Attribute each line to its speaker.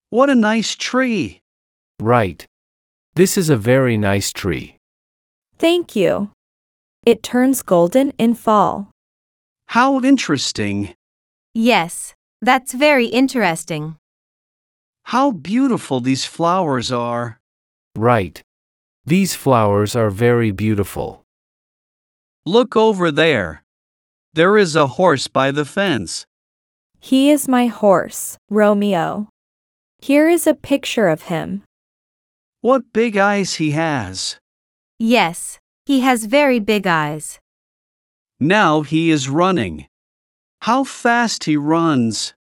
Speaker 1: What a nice tree.
Speaker 2: Right. This is a very nice tree.
Speaker 3: Thank you. It turns golden in fall.
Speaker 1: How interesting.
Speaker 4: Yes, that's very interesting.
Speaker 1: How beautiful these flowers are.
Speaker 2: Right. These flowers are very beautiful.
Speaker 1: Look over there. There is a horse by the fence.
Speaker 3: He is my horse, Romeo. Here is a picture of him.
Speaker 1: What big eyes he has.
Speaker 4: Yes, he has very big eyes.
Speaker 1: Now he is running. How fast he runs.